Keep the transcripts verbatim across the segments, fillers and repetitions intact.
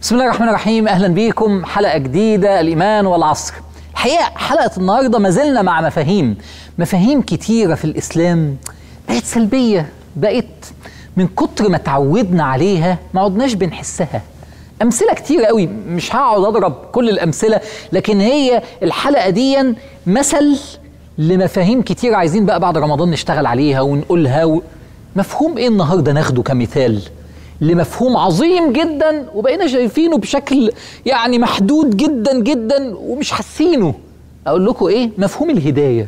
بسم الله الرحمن الرحيم. أهلا بيكم حلقة جديدة، الإيمان والعصر. الحقيقة حلقة النهاردة ما زلنا مع مفاهيم مفاهيم كتيرة في الإسلام بقت سلبية، بقت من كتر ما تعودنا عليها ما عدناش بنحسها. أمثلة كتيرة قوي، مش هقعد أضرب كل الأمثلة، لكن هي الحلقة دي مثل لمفاهيم كتيرة عايزين بقى بعد رمضان نشتغل عليها ونقولها. و... مفهوم إيه النهاردة ناخده كمثال لمفهوم عظيم جدا وبقينا شايفينه بشكل يعني محدود جدا جدا ومش حاسينه. اقول لكم ايه؟ مفهوم الهدايه.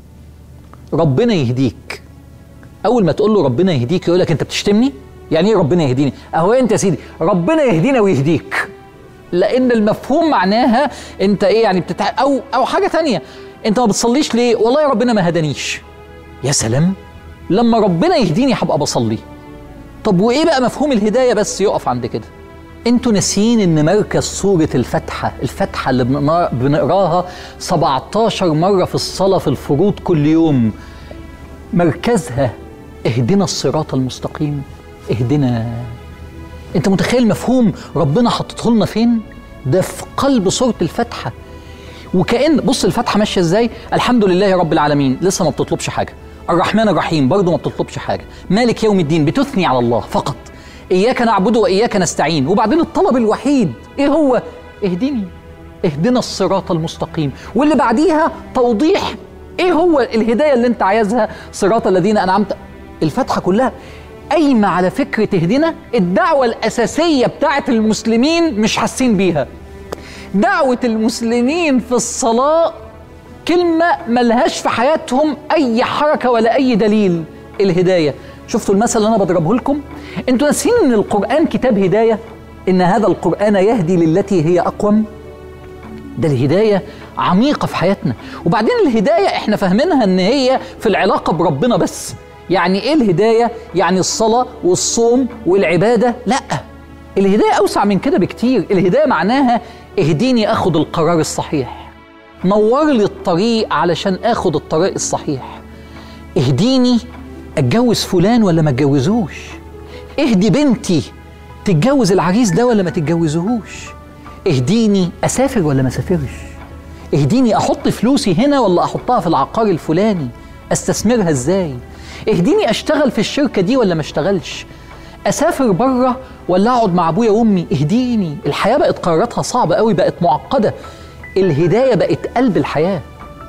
ربنا يهديك. اول ما تقول له ربنا يهديك يقول لك انت بتشتمني؟ يعني ايه ربنا يهديني؟ اهو انت يا سيدي ربنا يهدينا ويهديك، لان المفهوم معناها انت ايه يعني بتتع... او او حاجه ثانيه، انت ما بتصليش ليه؟ والله يا ربنا ما هدانيش. يا سلام، لما ربنا يهديني هبقى بصلي. طب وايه بقى مفهوم الهدايه؟ بس يقف عند كده. انتوا ناسيين ان مركز سوره الفاتحه، الفاتحه اللي بنقراها سبعتاشر مره في الصلاه في الفروض كل يوم، مركزها اهدنا الصراط المستقيم. اهدنا. انت متخيل مفهوم ربنا حطته لنا فين؟ ده في قلب سوره الفاتحه. وكأن بص الفاتحه ماشيه ازاي؟ الحمد لله رب العالمين، لسه ما بتطلبش حاجه. الرحمن الرحيم برضه ما بتطلبش حاجه. مالك يوم الدين بتثني على الله فقط. اياك نعبد واياك نستعين، وبعدين الطلب الوحيد ايه هو؟ اهدني، اهدنا الصراط المستقيم. واللي بعديها توضيح ايه هو الهدايه اللي انت عايزها، صراط الذين انعمت. الفاتحه كلها قايمه على فكره اهدنا. الدعوه الاساسيه بتاعت المسلمين مش حاسين بيها. دعوه المسلمين في الصلاه كلمة ملهاش في حياتهم أي حركة ولا أي دليل. الهداية. شفتوا المثل اللي أنا بضربه لكم؟ أنتوا ناسين إن القرآن كتاب هداية؟ إن هذا القرآن يهدي للتي هي أقوم. ده الهداية عميقة في حياتنا. وبعدين الهداية إحنا فاهمينها إن هي في العلاقة بربنا بس. يعني إيه الهداية؟ يعني الصلاة والصوم والعبادة؟ لأ، الهداية أوسع من كده بكتير. الهداية معناها اهديني أخذ القرار الصحيح، نور لي الطريق علشان اخد الطريق الصحيح، اهديني اتجوز فلان ولا ما اتجوزوش، اهدي بنتي تتجوز العريس ده ولا ما تتجوزهوش، اهديني اسافر ولا ما اسافرش، اهديني احط فلوسي هنا ولا احطها في العقار الفلاني، استثمرها ازاي، اهديني اشتغل في الشركة دي ولا ما اشتغلش، اسافر بره ولا اقعد مع ابويا وامي. اهديني. الحياة بقت قراراتها صعبة قوي، بقت معقدة. الهداية بقت قلب الحياة.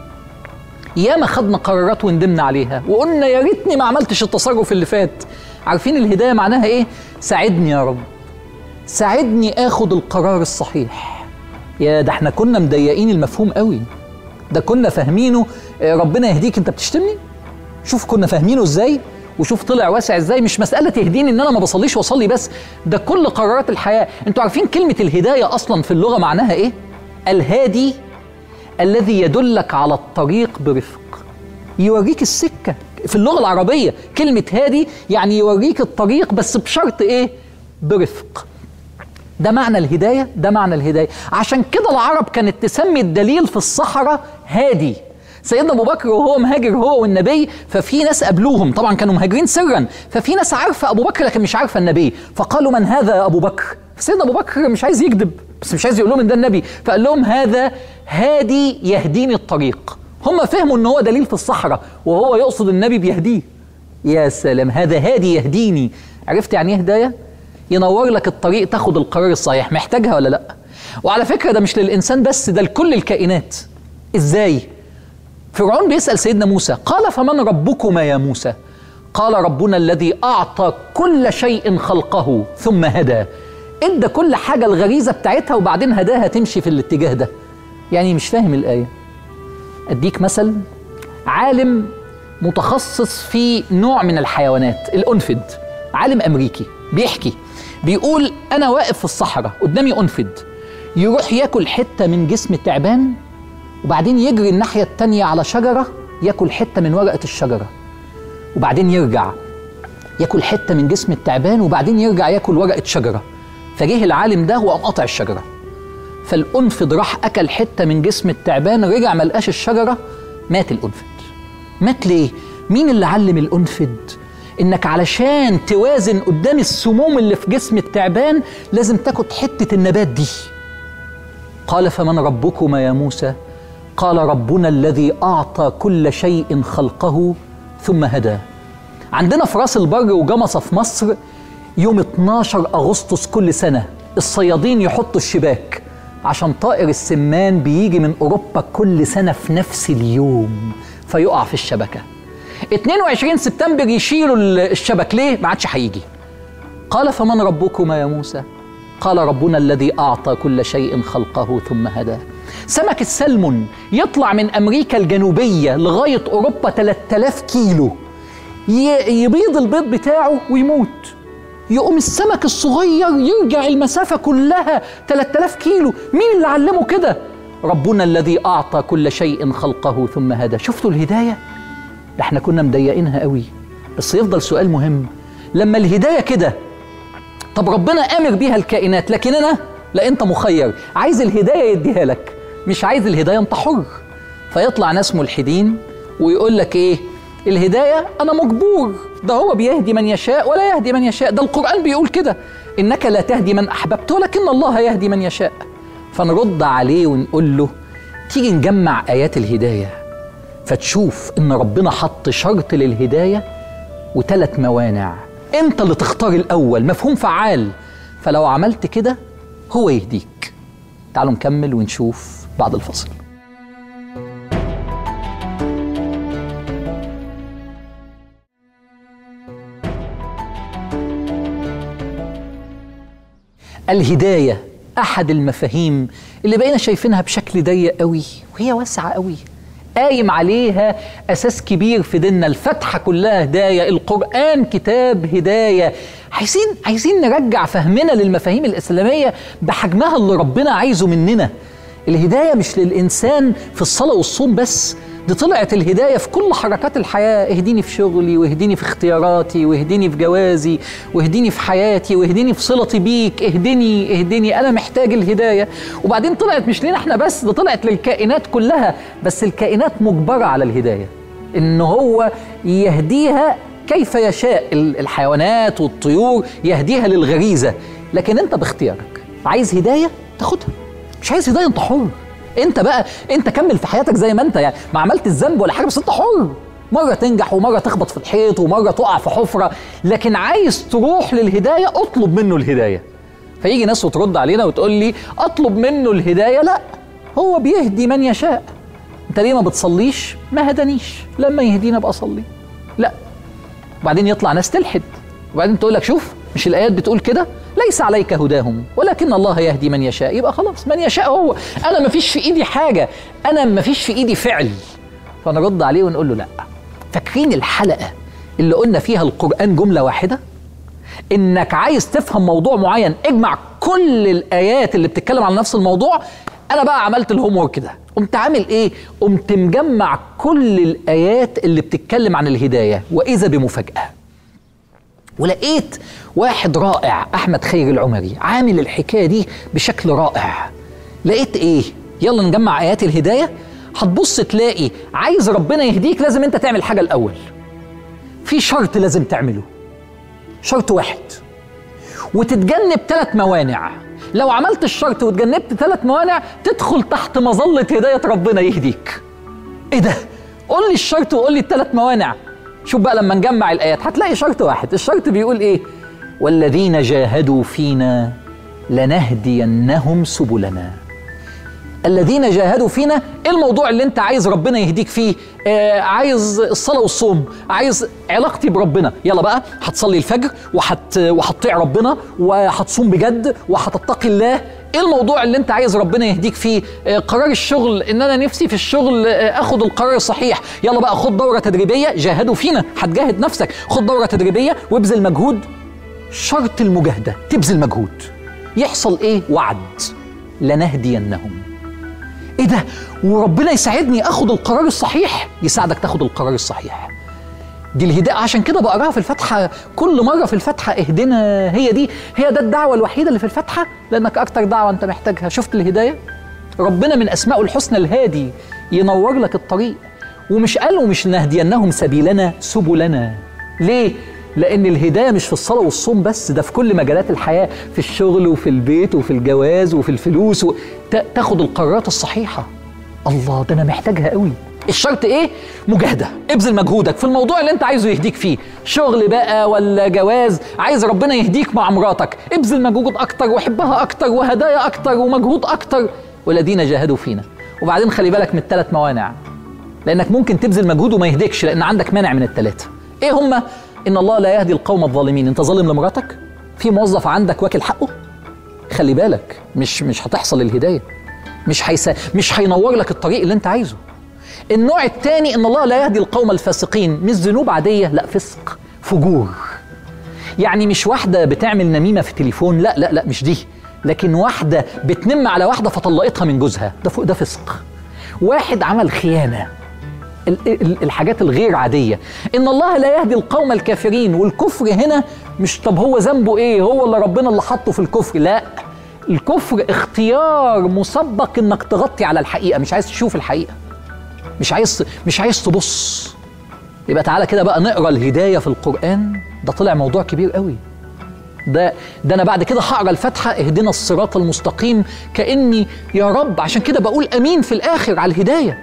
ياما خدنا قرارات وندمنا عليها وقلنا يا ريتني ما عملتش التصرف اللي فات. عارفين الهداية معناها ايه؟ ساعدني يا رب، ساعدني اخد القرار الصحيح. يا ده احنا كنا مضيقين المفهوم قوي، ده كنا فاهمينه ربنا يهديك انت بتشتمني. شوف كنا فاهمينه ازاي، وشوف طلع واسع ازاي. مش مسألة تهديني ان انا ما بصليش واصلي بس، ده كل قرارات الحياة. انتوا عارفين كلمة الهداية اصلا في اللغة معناها ايه؟ الهادي الذي يدلك على الطريق برفق، يوريك السكة. في اللغة العربية كلمة هادي يعني يوريك الطريق، بس بشرط ايه؟ برفق. ده معنى الهداية، ده معنى الهداية. عشان كده العرب كانت تسمي الدليل في الصحراء هادي. سيدنا ابو بكر وهو مهاجر هو والنبي، ففي ناس قابلوهم، طبعا كانوا مهاجرين سرا، ففي ناس عارفة ابو بكر لكن مش عارفة النبي، فقالوا من هذا يا ابو بكر؟ سيدنا ابو بكر مش عايز يكذب، بس مش عايز يقول لهم ان ده النبي، فقال لهم هذا هادي يهديني الطريق. هم فهموا ان هو دليل في الصحراء وهو يقصد النبي بيهديه. يا سلام، هذا هادي يهديني. عرفت يعني ايه هدايه؟ ينور لك الطريق تاخد القرار الصحيح. محتاجها ولا لا؟ وعلى فكره ده مش للانسان بس، ده لكل الكائنات. ازاي؟ فرعون بيسال سيدنا موسى، قال فمن ربكما يا موسى؟ قال ربنا الذي اعطى كل شيء خلقه ثم هدى. ادى كل حاجة الغريزة بتاعتها وبعدين هداها تمشي في الاتجاه ده. يعني مش فاهم الآية. أديك مثل. عالم متخصص في نوع من الحيوانات، الأنفد، عالم أمريكي، بيحكي بيقول أنا واقف في الصحراء قدامي أنفد، يروح ياكل حتة من جسم التعبان وبعدين يجري الناحية التانية على شجرة ياكل حتة من ورقة الشجرة، وبعدين يرجع ياكل حتة من جسم التعبان وبعدين يرجع ياكل ورقة شجرة. فجه العالم ده وقام قاطع الشجرة، فالأنفد راح أكل حتة من جسم التعبان، رجع ما لقاش الشجرة، مات الأنفد. مات ليه؟ مين اللي علم الأنفد إنك علشان توازن قدام السموم اللي في جسم التعبان لازم تاخد حتة النبات دي. قال فمن ربكما يا موسى؟ قال ربنا الذي أعطى كل شيء خلقه ثم هدى. عندنا في راس البر وجمصة في مصر يوم اتناشر أغسطس كل سنة الصيادين يحطوا الشباك عشان طائر السمان بيجي من أوروبا كل سنة في نفس اليوم فيقع في الشبكة. اتنين وعشرين سبتمبر يشيلوا الشبك، ليه؟ ما عادش هيجي. قال فمن ربكما يا موسى؟ قال ربنا الذي أعطى كل شيء خلقه ثم هدى. سمك السلمون يطلع من أمريكا الجنوبية لغاية أوروبا ثلاثة آلاف كيلو، يبيض البيض بتاعه ويموت، يقوم السمك الصغير يرجع المسافة كلها ثلاثة آلاف كيلو. مين اللي علمه كده؟ ربنا الذي أعطى كل شيء خلقه ثم هدى. شفتوا الهداية؟ احنا كنا مضيقينها قوي، بس يفضل سؤال مهم. لما الهداية كده، طب ربنا آمر بيها الكائنات، لكن أنا لا، أنت مخير، عايز الهداية يديها لك، مش عايز الهداية أنت حر. فيطلع ناس ملحدين ويقول لك إيه؟ الهداية أنا مجبور، ده هو بيهدي من يشاء ولا يهدي من يشاء، ده القرآن بيقول كده، إنك لا تهدي من أحببت ولكن الله يهدي من يشاء. فنرد عليه ونقول له تيجي نجمع آيات الهداية فتشوف إن ربنا حط شرط للهداية وثلاث موانع، أنت اللي تختار الأول، مفهوم فعال. فلو عملت كده هو يهديك. تعالوا نكمل ونشوف بعد الفصل. الهداية أحد المفاهيم اللي بقينا شايفينها بشكل ضيق قوي وهي واسعة قوي، قايم عليها أساس كبير في ديننا. الفتحة كلها هداية، القرآن كتاب هداية. عايزين عايزين نرجع فهمنا للمفاهيم الإسلامية بحجمها اللي ربنا عايزه مننا. الهداية مش للإنسان في الصلاة والصوم بس، دي طلعت الهداية في كل حركات الحياة. اهديني في شغلي، واهديني في اختياراتي، واهديني في جوازي، واهديني في حياتي، واهديني في صلتي بيك، اهدني اهدني أنا محتاج الهداية. وبعدين طلعت مش لنا احنا بس، ده طلعت للكائنات كلها، بس الكائنات مجبرة على الهداية، إن هو يهديها كيف يشاء. الحيوانات والطيور يهديها للغريزة، لكن انت باختيارك. عايز هداية تاخدها، مش عايز هداية انت حر. انت بقى انت كمل في حياتك زي ما انت، يعني ما عملت الذنب ولا حاجه، بس انت حر. مره تنجح ومره تخبط في الحيط ومره تقع في حفره، لكن عايز تروح للهدايه اطلب منه الهدايه. فيجي ناس وترد علينا وتقول لي اطلب منه الهدايه، لا، هو بيهدي من يشاء. انت ليه ما بتصليش؟ ما هدانيش، لما يهدينا ابقى اصلي. لا. وبعدين يطلع ناس تلحد، وبعدين تقول لك شوف، مش الايات بتقول كده؟ ليس عليك هداهم ولكن الله يهدي من يشاء. يبقى خلاص من يشاء هو، انا ما فيش في ايدي حاجه، انا ما فيش في ايدي فعل. فنرد عليه ونقول له لا. فاكرين الحلقه اللي قلنا فيها القرآن جمله واحده؟ انك عايز تفهم موضوع معين اجمع كل الايات اللي بتتكلم عن نفس الموضوع. انا بقى عملت الهوم ورك كده، قمت عامل ايه؟ قمت مجمع كل الايات اللي بتتكلم عن الهدايه، واذا بمفاجاه ولقيت واحد رائع، أحمد خير العمري، عامل الحكاية دي بشكل رائع. لقيت إيه؟ يلا نجمع آيات الهداية. هتبص تلاقي عايز ربنا يهديك لازم أنت تعمل حاجة الأول. في شرط لازم تعمله، شرط واحد، وتتجنب ثلاث موانع. لو عملت الشرط وتجنبت ثلاث موانع تدخل تحت مظلة هداية ربنا يهديك. إيه ده؟ قول لي الشرط وقول لي الثلاث موانع. شوف بقى لما نجمع الآيات هتلاقي شرط واحد. الشرط بيقول إيه؟ والذين جاهدوا فينا لنهدينهم سبلنا. الذين جاهدوا فينا، إيه الموضوع اللي أنت عايز ربنا يهديك فيه؟ آه عايز الصلاة والصوم، عايز علاقتي بربنا. يلا بقى هتصلي الفجر وحت وهتطيع ربنا وهتصوم بجد وهتتقي الله. ايه الموضوع اللي انت عايز ربنا يهديك فيه؟ آه قرار الشغل، ان انا نفسي في الشغل آه اخد القرار الصحيح. يلا بقى خد دورة تدريبية، جاهدوا فينا، هتجاهد نفسك، خد دورة تدريبية وابذل مجهود. شرط المجاهدة تبذل مجهود. يحصل ايه؟ وعد لنهدينهم. ايه ده؟ وربنا يساعدني اخد القرار الصحيح؟ يساعدك تاخد القرار الصحيح. دي الهداية، عشان كده بقراها في الفاتحة كل مرة في الفاتحة، اهدنا. هي دي هي ده الدعوة الوحيدة اللي في الفاتحة، لأنك أكتر دعوة أنت محتاجها. شفت الهداية؟ ربنا من أسمائه الحسنى الهادي، ينور لك الطريق. ومش قالوا مش نهدينهم سبيلنا، سبلنا. ليه؟ لأن الهداية مش في الصلاة والصوم بس، ده في كل مجالات الحياة، في الشغل وفي البيت وفي الجواز وفي الفلوس و... تاخد القرارات الصحيحة. الله، ده أنا محتاجها قوي. الشرط إيه؟ مجاهدة، ابذل مجهودك في الموضوع اللي أنت عايزه يهديك فيه، شغل بقى ولا جواز، عايز ربنا يهديك مع مراتك، ابذل مجهود أكتر وحبها أكتر وهدايا أكتر ومجهود أكتر، والذين جاهدوا فينا. وبعدين خلي بالك من الثلاث موانع، لأنك ممكن تبذل مجهود وما يهديكش لأن عندك مانع من الثلاثة. إيه هما؟ إن الله لا يهدي القوم الظالمين. أنت ظالم لمراتك؟ في موظف عندك واكل حقه؟ خلي بالك، مش مش هتحصل الهداية، مش هيسا مش هينور لك الطريق اللي أنت عايزه. النوع الثاني إن الله لا يهدي القوم الفاسقين. مش ذنوب عادية، لا، فسق، فجور. يعني مش واحدة بتعمل نميمة في التليفون، لا لا لا، مش دي، لكن واحدة بتنم على واحدة فطلقتها من جوزها، ده ده فسق. واحد عمل خيانة، الحاجات الغير عادية. إن الله لا يهدي القوم الكافرين. والكفر هنا مش طب هو ذنبه إيه؟ هو اللي ربنا اللي حطه في الكفر، لا، الكفر اختيار مسبق إنك تغطي على الحقيقة، مش عايز تشوف الحقيقة، مش عايز مش عايز تبص. يبقى تعالى كده بقى نقرأ الهداية في القرآن، ده طلع موضوع كبير قوي. ده ده أنا بعد كده هقرأ الفاتحة اهدنا الصراط المستقيم كأني يا رب، عشان كده بقول أمين في الآخر على الهداية.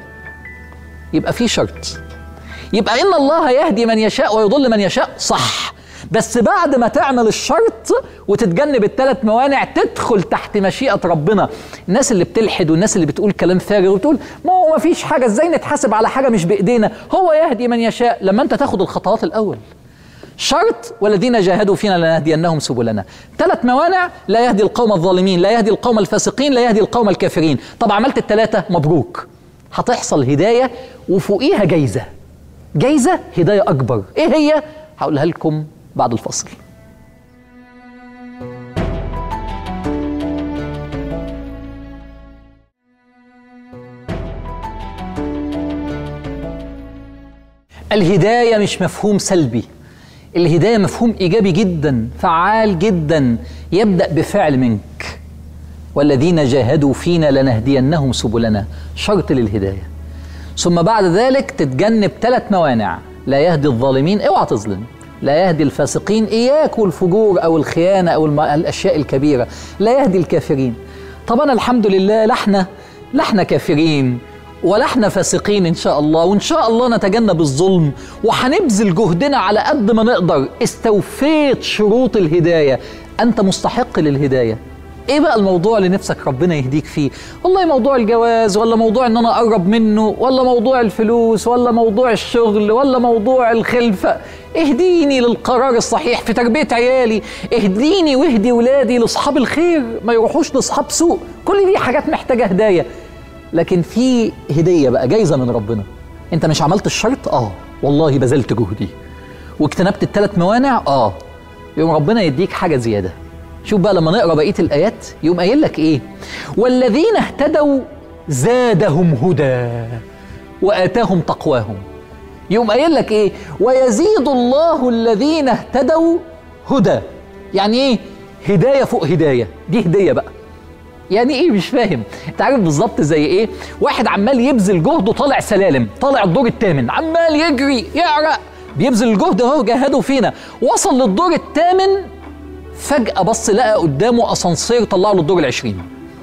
يبقى في شرط، يبقى إن الله يهدي من يشاء ويضل من يشاء، صح، بس بعد ما تعمل الشرط وتتجنب الثلاث موانع تدخل تحت مشيئة ربنا. الناس اللي بتلحد والناس اللي بتقول كلام فارغ وتقول ما هو ما فيش حاجة، ازاي نتحاسب على حاجة مش بإيدينا؟ هو يهدي من يشاء لما انت تاخد الخطوات الأول. شرط والذين جاهدوا فينا لنهدينهم سبلنا. ثلاث موانع: لا يهدي القوم الظالمين، لا يهدي القوم الفاسقين، لا يهدي القوم الكافرين. طب عملت الثلاثة، مبروك، هتحصل هداية وفوقيها جايزة، جايزة هداية أكبر. إيه هي؟ هقولها لكم بعد الفصل. الهداية مش مفهوم سلبي، الهداية مفهوم إيجابي جدا، فعال جدا، يبدأ بفعل منك. والذين جاهدوا فينا لنهدينهم سبلنا، شرط للهداية. ثم بعد ذلك تتجنب ثلاث موانع: لا يهدي الظالمين، اوعى تظلم، لا يهدي الفاسقين، إياك والفجور أو الخيانة أو الأشياء الكبيرة، لا يهدي الكافرين. طب أنا الحمد لله لا احنا لا احنا كافرين ولا احنا فاسقين إن شاء الله، وإن شاء الله نتجنب الظلم وهنبذل جهدنا على قد ما نقدر. استوفيت شروط الهداية، أنت مستحق للهداية. ايه بقى الموضوع اللي نفسك ربنا يهديك فيه؟ والله موضوع الجواز، ولا موضوع ان انا اقرب منه، ولا موضوع الفلوس، ولا موضوع الشغل، ولا موضوع الخلفة. اهديني للقرار الصحيح في تربية عيالي، اهديني واهدي ولادي لاصحاب الخير ما يروحوش لاصحاب سوء. كل دي حاجات محتاجة هداية. لكن في هدية بقى، جايزة من ربنا. انت مش عملت الشرط؟ اه والله بذلت جهدي واجتنبت الثلاث موانع، اه يوم ربنا يديك حاجة زيادة. شوف بقى لما نقرأ بقية الآيات يقوم قايل لك إيه؟ والذين اهتدوا زادهم هدى وآتاهم تقواهم. يقوم قايل لك إيه؟ ويزيد الله الذين اهتدوا هدى. يعني إيه؟ هداية فوق هداية، دي هدية بقى. يعني إيه؟ مش فاهم. أنت عارف بالظبط زي إيه؟ واحد عمال يبذل جهده، طالع سلالم، طالع الدور الثامن، عمال يجري يعرق، بيبذل الجهد أهو، جاهدوا فينا، وصل للدور الثامن، فجأة بص لقى قدامه أسانسير طلعه للدور العشرين.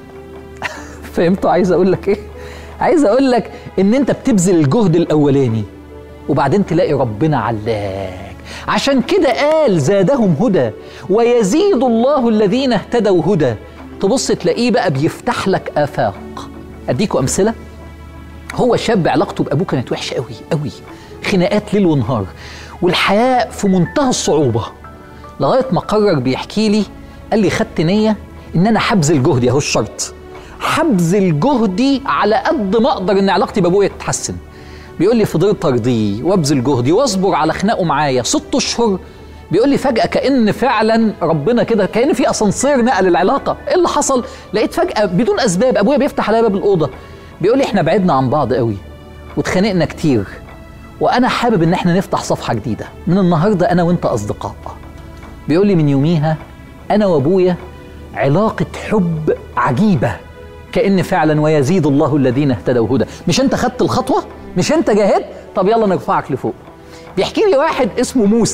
فهمتوا عايز أقول لك إيه؟ عايز أقول لك إن أنت بتبذل الجهد الأولاني وبعدين تلاقي ربنا علاك. عشان كده قال زادهم هدى ويزيد الله الذين اهتدوا هدى. تبص تلاقيه بقى بيفتح لك آفاق. أديكوا أمثلة. هو شاب علاقته بأبوه كانت وحشة قوي قوي، خناقات ليل ونهار، والحياة في منتهى الصعوبة، لغاية ما قرر بيحكي لي، قال لي خدت نية إن أنا حبذل جهدي، أهو الشرط، حبذل جهدي على قد ما أقدر إن علاقتي بأبويا تتحسن. بيقول لي فضلت أرضيه وأبذل جهدي وأصبر على خناقه معايا ست أشهر. بيقول لي فجأة كأن فعلا ربنا كده، كأن في أسانسير نقل العلاقة. إيه اللي حصل؟ لقيت فجأة بدون أسباب أبويا بيفتح عليا باب الأوضة، بيقول لي إحنا بعدنا عن بعض قوي واتخانقنا كتير، وأنا حابب إن إحنا نفتح صفحة جديدة من النهاردة، أنا وإنت أصدقاء. بيقول لي من يوميها أنا وأبويا علاقة حب عجيبة، كأن فعلا ويزيد الله الذين اهتدوا هدى. مش أنت خدت الخطوة؟ مش أنت جاهدت؟ طب يلا نرفعك لفوق. بيحكي لي واحد اسمه موسى،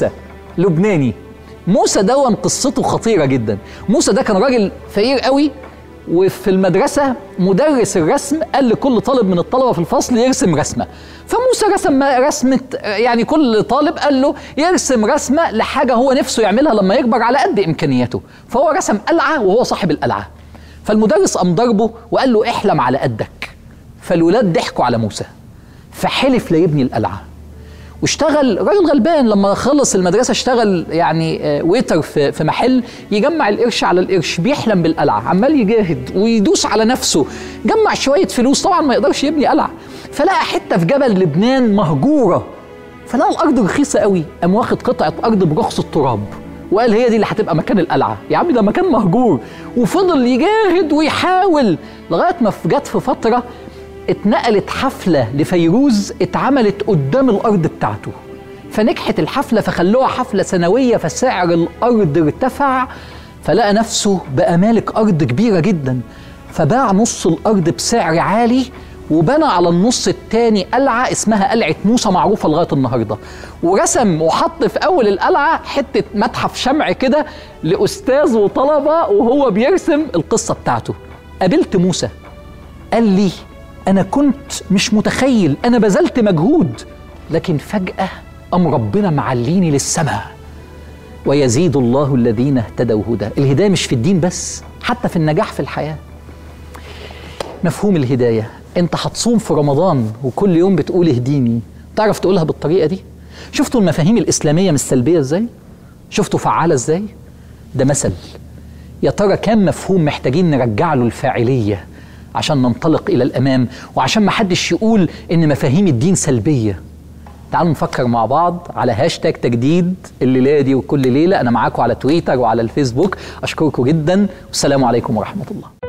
لبناني. موسى دون قصته خطيرة جدا. موسى ده كان راجل فقير قوي، وفي المدرسة مدرس الرسم قال لكل طالب من الطلبة في الفصل يرسم رسمة، فموسى رسم رسمة، يعني كل طالب قال له يرسم رسمة لحاجة هو نفسه يعملها لما يكبر على قد إمكانياته، فهو رسم قلعة وهو صاحب القلعة. فالمدرس قام ضربه وقال له احلم على قدك. فالولاد ضحكوا على موسى فحلف لا يبني القلعة، واشتغل راجل غلبان. لما خلص المدرسة اشتغل يعني ويتر في في محل يجمع القرش على القرش، بيحلم بالقلعة، عمال يجاهد ويدوس على نفسه، جمع شوية فلوس، طبعا ما يقدرش يبني قلعة. فلقى حتة في جبل لبنان مهجورة، فلقى الأرض رخيصة قوي، قام واخد قطعة أرض برخص التراب وقال هي دي اللي هتبقى مكان القلعة. يا عم ده مكان مهجور، وفضل يجاهد ويحاول لغاية ما جت في فترة اتنقلت حفلة لفيروز اتعملت قدام الأرض بتاعته، فنجحت الحفلة فخلوها حفلة سنوية، فسعر الأرض ارتفع، فلقى نفسه بقى مالك أرض كبيرة جدا، فباع نص الأرض بسعر عالي وبنى على النص التاني قلعة اسمها قلعة موسى معروفة لغاية النهاردة، ورسم وحط في أول القلعة حتة متحف شمع كده لأستاذ وطلبة وهو بيرسم القصة بتاعته. قابلت موسى قال لي أنا كنت مش متخيل، أنا بذلت مجهود، لكن فجأة أم ربنا معليني للسماء. ويزيد الله الذين اهتدوا هدى. الهداية مش في الدين بس، حتى في النجاح في الحياة. مفهوم الهداية، أنت هتصوم في رمضان وكل يوم بتقول اهديني، تعرف تقولها بالطريقة دي؟ شفتوا المفاهيم الإسلامية مش سلبية إزاي؟ شفتوا فعالة إزاي؟ ده مثل. يا ترى كم مفهوم محتاجين نرجع له الفاعلية عشان ننطلق إلى الأمام، وعشان ما حدش يقول إن مفاهيم الدين سلبية. تعالوا نفكر مع بعض على هاشتاج تجديد الليلة دي وكل ليلة. أنا معاكم على تويتر وعلى الفيسبوك. أشكركم جدا والسلام عليكم ورحمة الله.